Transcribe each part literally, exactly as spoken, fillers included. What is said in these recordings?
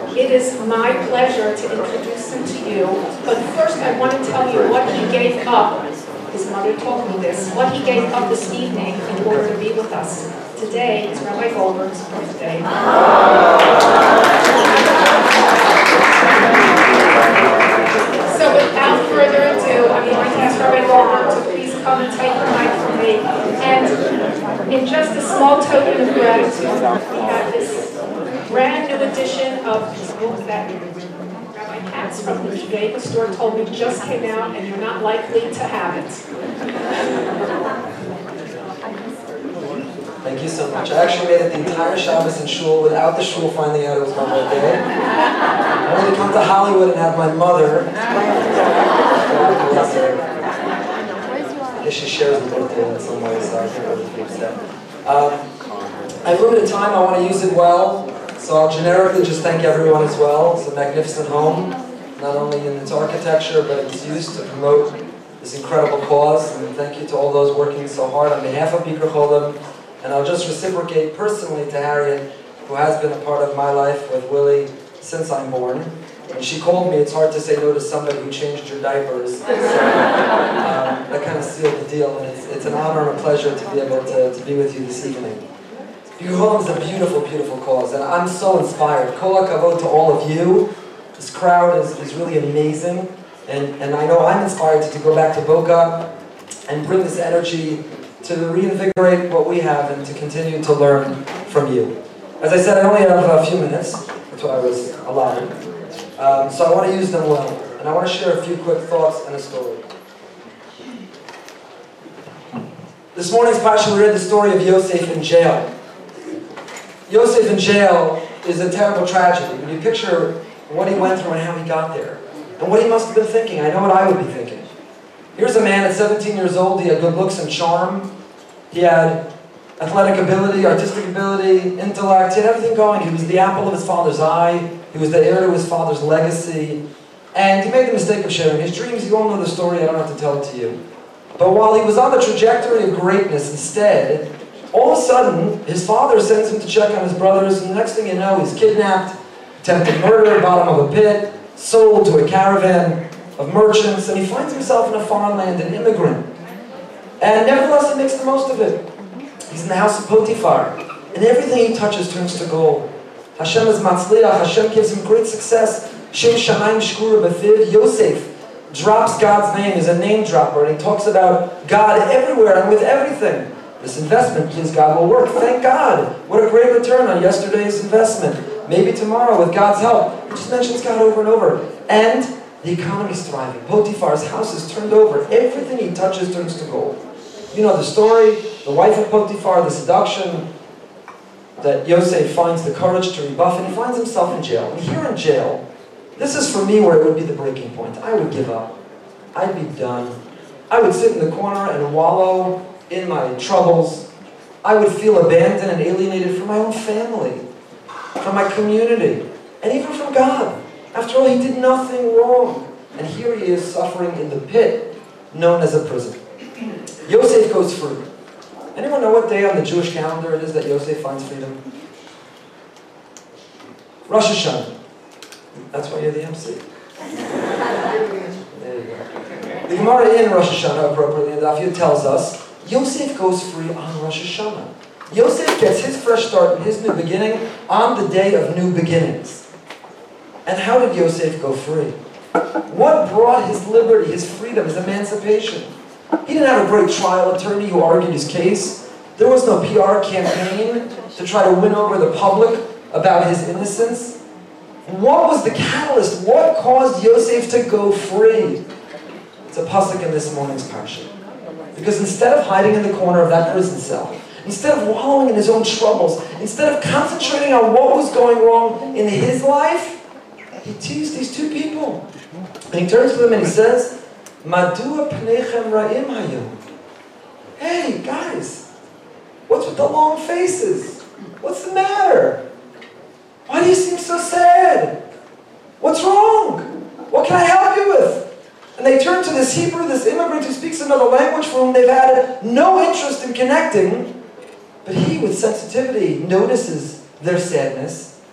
it is my pleasure to introduce him to you. But first I want to tell you what he gave up. His mother told me this. What he gave up this evening in order to be with us. Today is Rabbi Goldberg's birthday. So without further ado, I'm going to ask Rabbi Goldberg to please come and take the mic from me. And in just a small token of gratitude, we have this brand new edition of his book that Rabbi Katz from the Judaica store told me just came out, and you're not likely to have it. Thank you so much. I actually made it the entire Shabbos in shul without the shul finding out it was my birthday. I wanted to come to Hollywood and have my mother. God bless her. I guess she shares the birthday in some way, so I can't really be upset. Um, I have limited time. I want to use it well, so I'll generically just thank everyone as well. It's a magnificent home, not only in its architecture, but its use to promote this incredible cause. And thank you to all those working so hard on behalf of Bikur Cholim. And I'll just reciprocate personally to Harriet, who has been a part of my life with Willie since I'm born. When she called me, it's hard to say no to somebody who changed your diapers. So, um, that kind of sealed the deal, and it's, it's an honor and a pleasure to be able to, to be with you this evening. Bikur Cholim is a beautiful, beautiful cause, and I'm so inspired. Kol hakavod to all of you. This crowd is, is really amazing, and, and I know I'm inspired to, to go back to Boca and bring this energy to reinvigorate what we have and to continue to learn from you. As I said, I only have a few minutes. That's what I was allotted. Um, so I want to use them well. And I want to share a few quick thoughts and a story. This morning's Parsha, we read the story of Yosef in jail. Yosef in jail is a terrible tragedy. When you picture what he went through and how he got there, and what he must have been thinking, I know what I would be thinking. Here's a man at seventeen years old. He had good looks and charm. He had athletic ability, artistic ability, intellect. He had everything going. He was the apple of his father's eye. He was the heir to his father's legacy. And he made the mistake of sharing his dreams. You all know the story. I don't have to tell it to you. But while he was on the trajectory of greatness instead, all of a sudden, his father sends him to check on his brothers. And the next thing you know, he's kidnapped, attempted murder, bottom of a pit, sold to a caravan of merchants, and he finds himself in a foreign land, an immigrant. And nevertheless, he makes the most of it. He's in the house of Potiphar, and everything he touches turns to gold. Hashem is matzliach, Hashem gives him great success. Shem shamayim shkura b'fiv. Yosef drops God's name, is a name dropper, and he talks about God everywhere and with everything. This investment, please God, will work. Thank God. What a great return on yesterday's investment. Maybe tomorrow, with God's help. He just mentions God over and over. And the economy is thriving. Potiphar's house is turned over. Everything he touches turns to gold. You know the story. The wife of Potiphar, the seduction, that Yosef finds the courage to rebuff, and he finds himself in jail. And here in jail, this is for me where it would be the breaking point. I would give up. I'd be done. I would sit in the corner and wallow in my troubles. I would feel abandoned and alienated from my own family, from my community, and even from God. After all, he did nothing wrong. And here he is suffering in the pit known as a prison. Yosef goes free. Anyone know what day on the Jewish calendar it is that Yosef finds freedom? Rosh Hashanah. That's why you're the M C. There you go. The Gemara in Rosh Hashanah, appropriately enough, it tells us Yosef goes free on Rosh Hashanah. Yosef gets his fresh start and his new beginning on the day of new beginnings. And how did Yosef go free? What brought his liberty, his freedom, his emancipation? He didn't have a great trial attorney who argued his case. There was no P R campaign to try to win over the public about his innocence. What was the catalyst? What caused Yosef to go free? It's a pasuk in this morning's parsha. Because instead of hiding in the corner of that prison cell, instead of wallowing in his own troubles, instead of concentrating on what was going wrong in his life, he teased these two people. And he turns to them and he says, Madua pneichem ra'im hayom. Hey, guys, what's with the long faces? What's the matter? Why do you seem so sad? What's wrong? What can I help you with? And they turn to this Hebrew, this immigrant who speaks another language for whom they've had no interest in connecting. But he, with sensitivity, notices their sadness.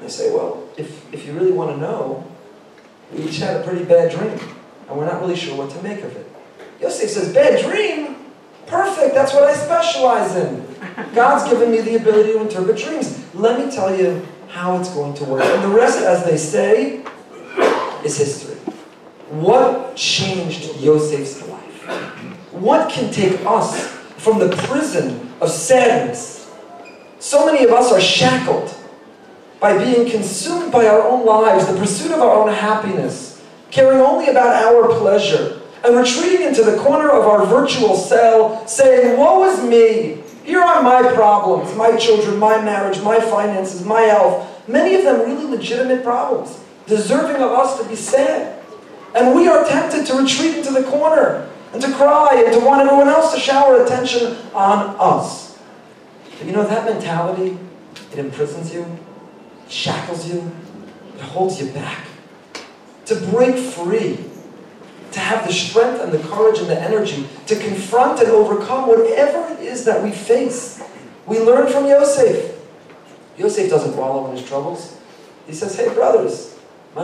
They say, well, if, if you really want to know, we each had a pretty bad dream, and we're not really sure what to make of it. Yosef says, bad dream? Perfect, that's what I specialize in. God's given me the ability to interpret dreams. Let me tell you how it's going to work. And the rest, as they say, is history. What changed Yosef's life? What can take us from the prison of sadness? So many of us are shackled by being consumed by our own lives, the pursuit of our own happiness, caring only about our pleasure, and retreating into the corner of our virtual cell, saying, woe is me, here are my problems, my children, my marriage, my finances, my health, many of them really legitimate problems, deserving of us to be sad. And we are tempted to retreat into the corner, and to cry, and to want everyone else to shower attention on us. But you know, that mentality, it imprisons you, it shackles you, it holds you back. To break free, to have the strength and the courage and the energy to confront and overcome whatever it is that we face. We learn from Yosef. Yosef doesn't wallow in his troubles. He says, hey brothers, why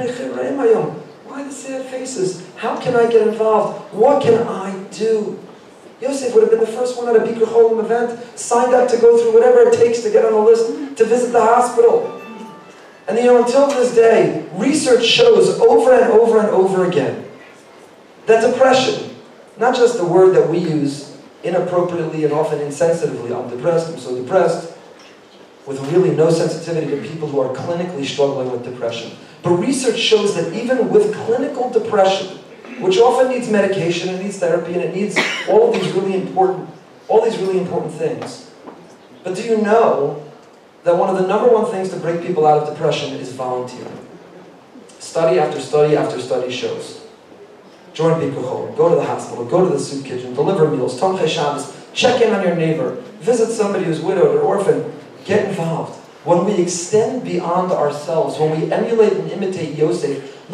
the sad faces? How can I get involved? What can I do? Yosef would have been the first one at a Bikur Cholim event, signed up to go through whatever it takes to get on the list, to visit the hospital. And you know, until this day, research shows over and over and over again that depression, not just the word that we use inappropriately and often insensitively, I'm depressed, I'm so depressed, with really no sensitivity to people who are clinically struggling with depression. But research shows that even with clinical depression, which often needs medication, it needs therapy, and it needs all of these really important, all these really important things. But do you know that one of the number one things to break people out of depression is volunteering? Study after study after study shows. Join Bikur Cholim, go to the hospital, go to the soup kitchen, deliver meals, Tomchei Shabbos, check in on your neighbor, visit somebody who's widowed or orphan, get involved. When we extend beyond ourselves, when we emulate and imitate Yosef,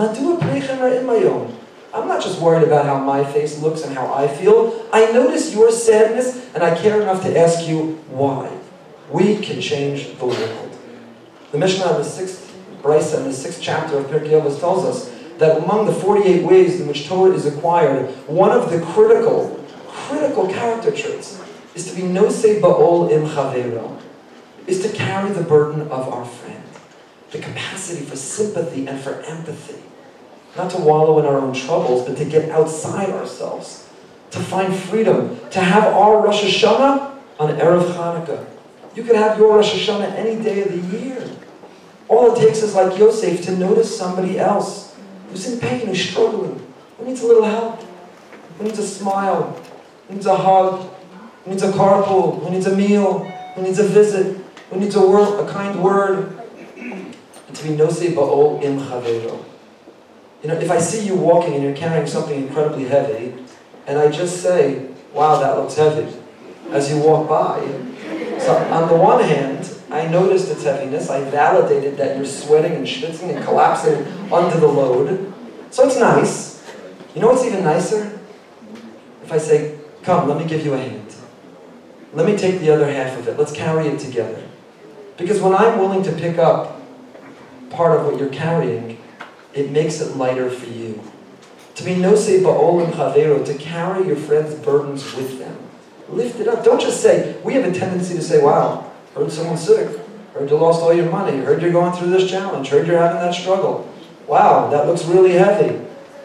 I'm not just worried about how my face looks and how I feel. I notice your sadness and I care enough to ask you why. We can change the world. The Mishnah in the sixth brisa in the sixth chapter of Pirkei Avos tells us that among the forty-eight ways in which Torah is acquired, one of the critical, critical character traits is to be nosei ba'ol im chavero, is to carry the burden of our friend. The capacity for sympathy and for empathy. Not to wallow in our own troubles, but to get outside ourselves. To find freedom. To have our Rosh Hashanah on Erev Chanukah. You could have your Rosh Hashanah any day of the year. All it takes is, like Yosef, to notice somebody else who's in pain, who's struggling, who needs a little help, who needs a smile, who needs a hug, who needs a carpool, who needs a meal, who needs a visit, who needs a word, a kind word, and to be nosei ba'ol im chavero. You know, if I see you walking and you're carrying something incredibly heavy, and I just say, wow, that looks heavy, as you walk by. So on the one hand, I noticed its heaviness, I validated that you're sweating and schwitzing and collapsing under the load. So it's nice. You know what's even nicer? If I say, come, let me give you a hand. Let me take the other half of it. Let's carry it together. Because when I'm willing to pick up part of what you're carrying, it makes it lighter for you. To be nosei ba'ol im chavero, to carry your friend's burdens with them. Lift it up. Don't just say, we have a tendency to say, wow, heard someone's sick, heard you lost all your money, heard you're going through this challenge, heard you're having that struggle. Wow, that looks really heavy.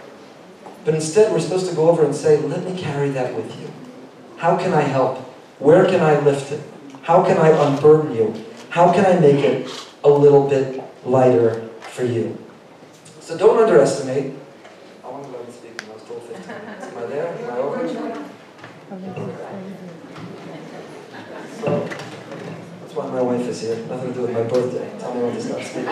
But instead, we're supposed to go over and say, let me carry that with you. How can I help? Where can I lift it? How can I unburden you? How can I make it a little bit lighter for you? So don't underestimate. I want to go and speak when I was told fifteen minutes. Am I there? Am I over? Okay. So, that's why my wife is here. Nothing to do with my birthday. Tell me when to stop speaking.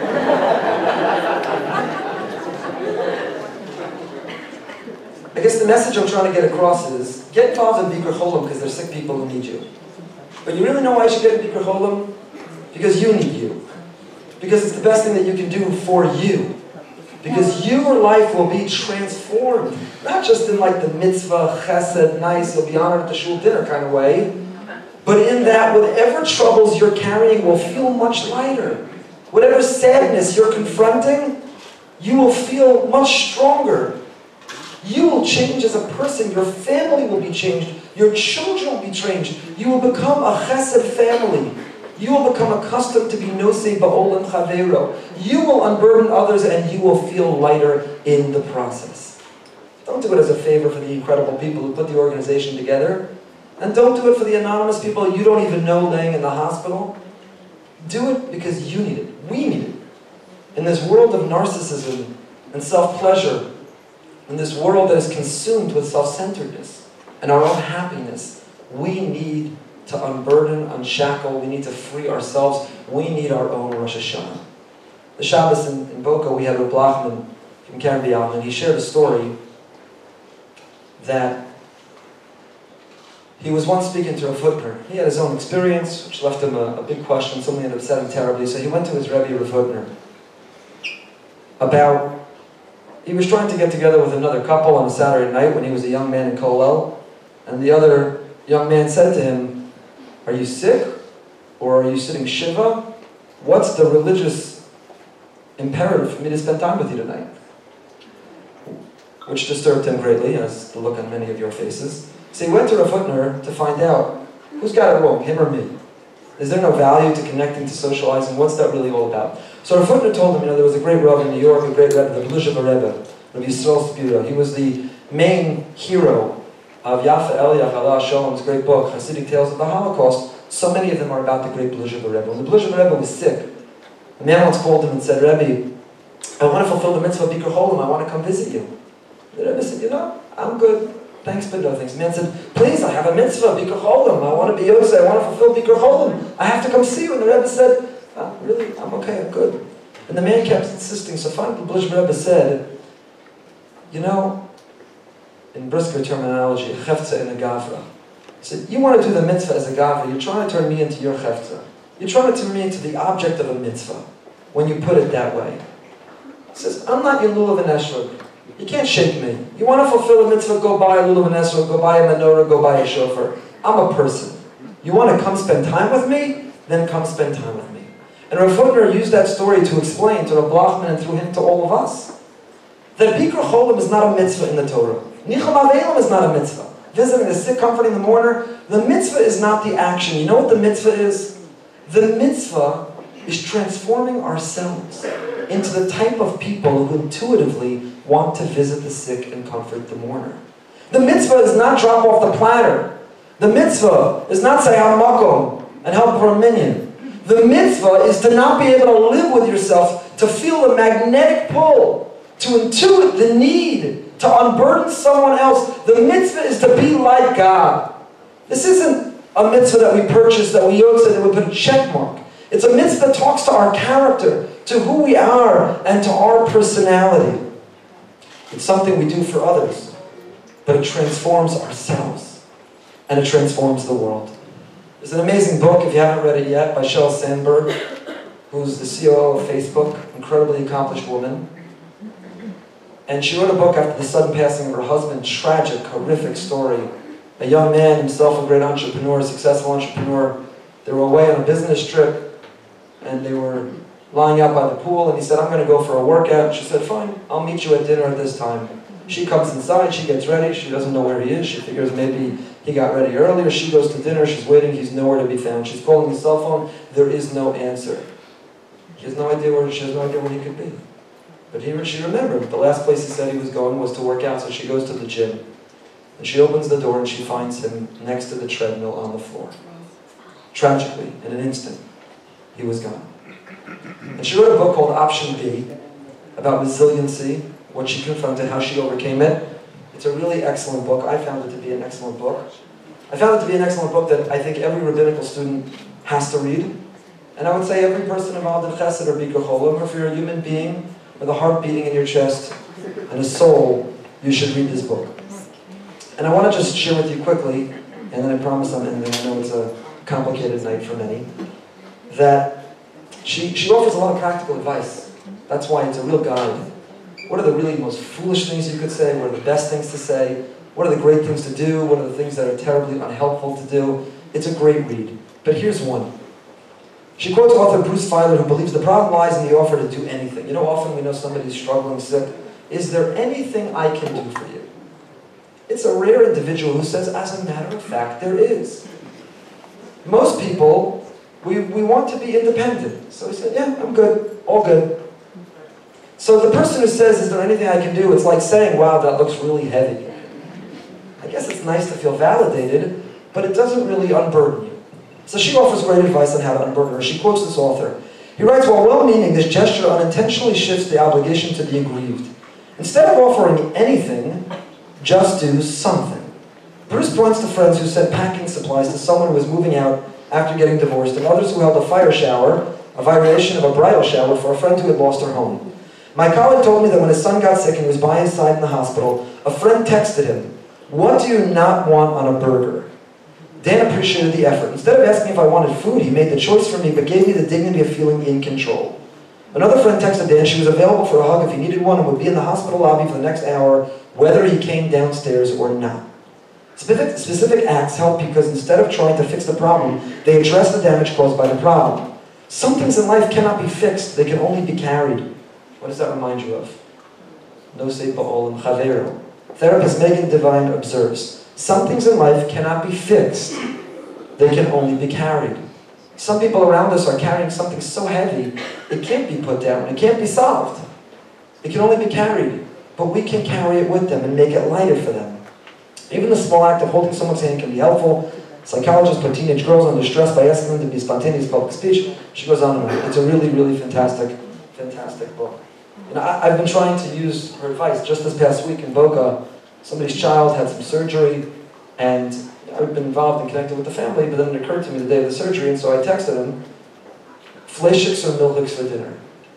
I guess the message I'm trying to get across is, get involved in Bikur Cholim because there's sick people who need you. But you really know why I should get in Bikur Cholim? Because you need you. Because it's the best thing that you can do for you. Because your life will be transformed. Not just in like the mitzvah, chesed, nice, you'll be honored at the shul dinner kind of way. But in that, whatever troubles you're carrying will feel much lighter. Whatever sadness you're confronting, you will feel much stronger. You will change as a person. Your family will be changed. Your children will be changed. You will become a chesed family. You will become accustomed to be nosei ba'olam chaveiro. You will unburden others and you will feel lighter in the process. Don't do it as a favor for the incredible people who put the organization together. And don't do it for the anonymous people you don't even know laying in the hospital. Do it because you need it. We need it. In this world of narcissism and self-pleasure, in this world that is consumed with self-centeredness and our own happiness, we need to unburden, unshackle, we need to free ourselves, we need our own Rosh Hashanah. The Shabbos in, in Boca, we had Reb Blachman from Karen Bialman. He shared a story that he was once speaking to a Hutner. He had his own experience, which left him a, a big question, something that upset him terribly. So he went to his Rebbe, Rav Hutner, about, he was trying to get together with another couple on a Saturday night when he was a young man in Kollel, and the other young man said to him, "Are you sick? Or are you sitting Shiva? What's the religious imperative for me to spend time with you tonight?" Which disturbed him greatly, as the look on many of your faces. So he went to Rav Hutner to find out, who's got it wrong, him or me? Is there no value to connecting, to socializing? What's that really all about? So Rav Hutner told him, you know, there was a great Rav in New York, a great Rebbe, the Bluzhev Rebbe, Rabbi Yisrael Spira. He was the main hero of Yafa Eliach Allah Shalom's great book, Hasidic Tales of the Holocaust. So many of them are about the great Bluzhev Rebbe. When the Bluzhev Rebbe was sick, a man once called him and said, "Rebbe, I want to fulfill the mitzvah of Bikur Cholim. I want to come visit you." The Rebbe said, "You know, I'm good. Thanks, but no thanks." The man said, "Please, I have a mitzvah, Bikur Cholim. I want to be Yosef. I want to fulfill Bikur Cholim. I have to come see you." And the Rebbe said, "Oh, really? I'm okay. I'm good." And the man kept insisting. So finally, the Bluzhev Rebbe said, "You know, in Brisker terminology, chefza in a gavra." He said, "You want to do the mitzvah as a gavra. You're trying to turn me into your chefza. You're trying to turn me into the object of a mitzvah when you put it that way." He says, "I'm not your lulav and esrog. You can't shake me. You want to fulfill a mitzvah, go buy a lulav and esrog, go buy a menorah, go buy a shofar. I'm a person. You want to come spend time with me? Then come spend time with me." And Rav Hutner used that story to explain to Rav Blachman and through him to all of us that Bikur Cholim is not a mitzvah in the Torah. Nicham Avelim is not a mitzvah. Visiting the sick, comforting the mourner. The mitzvah is not the action. You know what the mitzvah is? The mitzvah is transforming ourselves into the type of people who intuitively want to visit the sick and comfort the mourner. The mitzvah is not drop off the platter. The mitzvah is not say hamakom and help for a minion. The mitzvah is to not be able to live with yourself, to feel the magnetic pull, to intuit the need, to unburden someone else. The mitzvah is to be like God. This isn't a mitzvah that we purchase, that we yotze, that we put a check mark. It's a mitzvah that talks to our character, to who we are, and to our personality. It's something we do for others, but it transforms ourselves, and it transforms the world. There's an amazing book, if you haven't read it yet, by Sheryl Sandberg, who's the C O O of Facebook, incredibly accomplished woman. And she wrote a book after the sudden passing of her husband, tragic, horrific story. A young man, himself a great entrepreneur, a successful entrepreneur. They were away on a business trip, and they were lying out by the pool, and he said, "I'm going to go for a workout." She said, "Fine, I'll meet you at dinner at this time." She comes inside, she gets ready, she doesn't know where he is, she figures maybe he got ready earlier. She goes to dinner, she's waiting, he's nowhere to be found. She's calling his cell phone, there is no answer. She has no idea where, she has no idea where he could be. But he, she remembered, the last place he said he was going was to work out, so she goes to the gym. And she opens the door and she finds him next to the treadmill on the floor. Tragically, in an instant, he was gone. And she wrote a book called Option B, about resiliency, what she confronted, how she overcame it. It's a really excellent book. I found it to be an excellent book. I found it to be an excellent book that I think every rabbinical student has to read. And I would say every person involved in Chesed or Bikur Cholim, or if you're a human being with a heart beating in your chest and a soul, you should read this book. And I want to just share with you quickly, and then I promise I'm ending, I know it's a complicated night for many, that she, she offers a lot of practical advice. That's why it's a real guide. What are the really most foolish things you could say? What are the best things to say? What are the great things to do? What are the things that are terribly unhelpful to do? It's a great read. But here's one. She quotes author Bruce Feiler, who believes the problem lies in the offer to do anything. You know, often we know somebody's struggling, sick. Is there anything I can do for you? It's a rare individual who says, as a matter of fact, there is. Most people, we, we want to be independent. So we say, yeah, I'm good, all good. So the person who says, is there anything I can do? It's like saying, wow, that looks really heavy. I guess it's nice to feel validated, but it doesn't really unburden you. So she offers great advice on how to unburden her. She quotes this author. He writes, while well-meaning, this gesture unintentionally shifts the obligation to the aggrieved. Instead of offering anything, just do something. Bruce points to friends who sent packing supplies to someone who was moving out after getting divorced, and others who held a fire shower, a variation of a bridal shower, for a friend who had lost her home. My colleague told me that when his son got sick and was by his side in the hospital, a friend texted him, "What do you not want on a burger?" Dan appreciated the effort. Instead of asking if I wanted food, he made the choice for me, but gave me the dignity of feeling in control. Another friend texted Dan she was available for a hug if he needed one and would be in the hospital lobby for the next hour, whether he came downstairs or not. Specific, specific acts help because instead of trying to fix the problem, they address the damage caused by the problem. Some things in life cannot be fixed, they can only be carried. What does that remind you of? Nosei ba'olam chavero. Therapist Megan Devine observes, some things in life cannot be fixed, they can only be carried. Some people around us are carrying something so heavy, it can't be put down, it can't be solved. It can only be carried, but we can carry it with them and make it lighter for them. Even the small act of holding someone's hand can be helpful. Psychologists put teenage girls under stress by asking them to be spontaneous public speech. She goes on and on. It's a really, really fantastic, fantastic book. And I, I've been trying to use her advice. Just this past week in Boca, somebody's child had some surgery, and I've been involved and connected with the family, but then it occurred to me the day of the surgery, and so I texted him, Fleischiks or milchiks for dinner,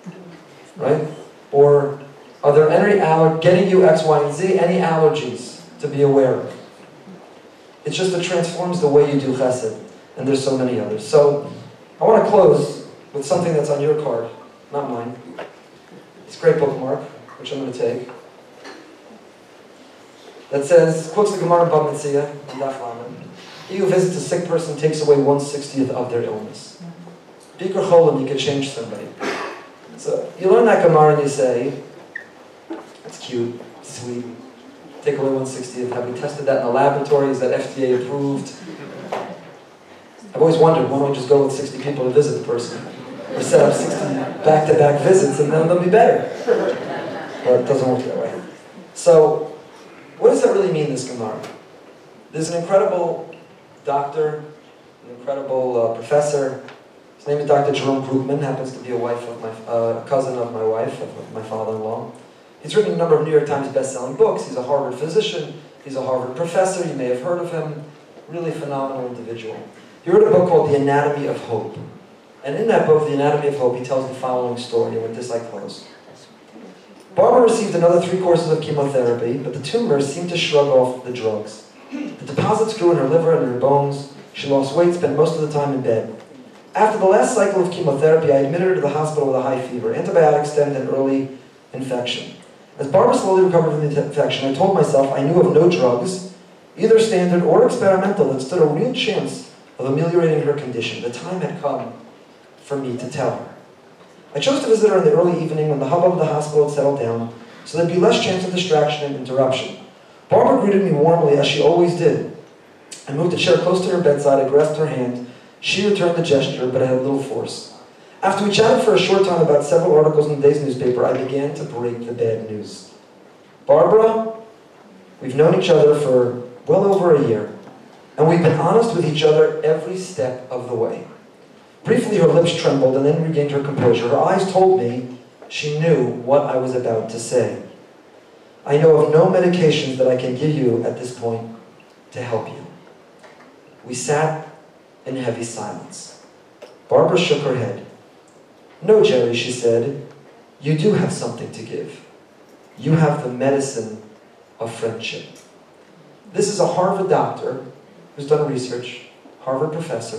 right? Or, are there any allergies, getting you X, Y, and Z, any allergies to be aware of? It's just it transforms the way you do chesed, and there's so many others. So, I want to close with something that's on your card, not mine. It's a great bookmark, which I'm going to take. That says, quotes the Gemara Bava Metzia, in Daf Lamed. He who visits a sick person takes away one sixtieth of their illness. Bikur cholim, you can change somebody. So you learn that Gemara and you say, that's cute, sweet. Take away one sixtieth. Have we tested that in the laboratory? Is that F D A approved? I've always wondered, why don't we just go with sixty people to visit the person? Or set up sixty back-to-back visits and then they'll be better. But it doesn't work that way. So, what does that really mean, this Gemara? There's an incredible doctor, an incredible uh, professor. His name is Doctor Jerome Brueggemann, happens to be a wife of my, uh, cousin of my wife, of my father-in-law. He's written a number of New York Times best-selling books. He's a Harvard physician. He's a Harvard professor. You may have heard of him. Really phenomenal individual. He wrote a book called The Anatomy of Hope. And in that book, The Anatomy of Hope, he tells the following story, and with this I close. Barbara received another three courses of chemotherapy, but the tumors seemed to shrug off the drugs. The deposits grew in her liver and in her bones. She lost weight, spent most of the time in bed. After the last cycle of chemotherapy, I admitted her to the hospital with a high fever. Antibiotics stemmed an early infection. As Barbara slowly recovered from the infection, I told myself I knew of no drugs, either standard or experimental, that stood a real chance of ameliorating her condition. The time had come for me to tell her. I chose to visit her in the early evening when the hubbub of the hospital had settled down, so there'd be less chance of distraction and interruption. Barbara greeted me warmly, as she always did. I moved a chair close to her bedside, I grasped her hand. She returned the gesture, but I had little force. After we chatted for a short time about several articles in the day's newspaper, I began to break the bad news. Barbara, we've known each other for well over a year, and we've been honest with each other every step of the way. Briefly, her lips trembled and then regained her composure. Her eyes told me she knew what I was about to say. I know of no medications that I can give you at this point to help you. We sat in heavy silence. Barbara shook her head. No, Jerry, she said, you do have something to give. You have the medicine of friendship. This is a Harvard doctor who's done research, Harvard professor,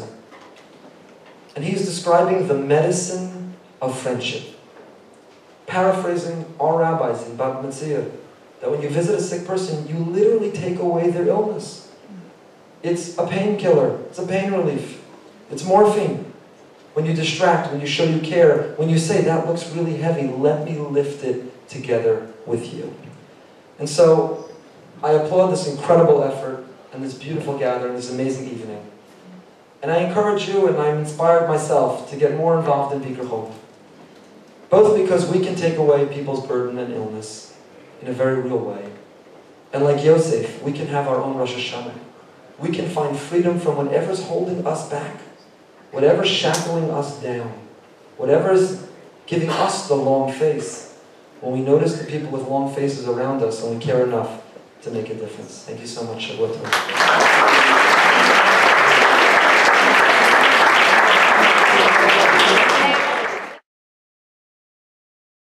and he's describing the medicine of friendship. Paraphrasing our rabbis in Bava Metzia, that when you visit a sick person, you literally take away their illness. It's a painkiller, it's a pain relief, it's morphine. when you distract, when you show you care, when you say, that looks really heavy, let me lift it together with you. And so, I applaud this incredible effort and this beautiful gathering, this amazing evening. And I encourage you, and I'm inspired myself, to get more involved in Bikur both because we can take away people's burden and illness in a very real way. And like Yosef, we can have our own Rosh Hashanah. We can find freedom from whatever's holding us back, whatever's shackling us down, whatever's giving us the long face. When we notice the people with long faces around us and we care enough to make a difference. Thank you so much. Shabbat Tov.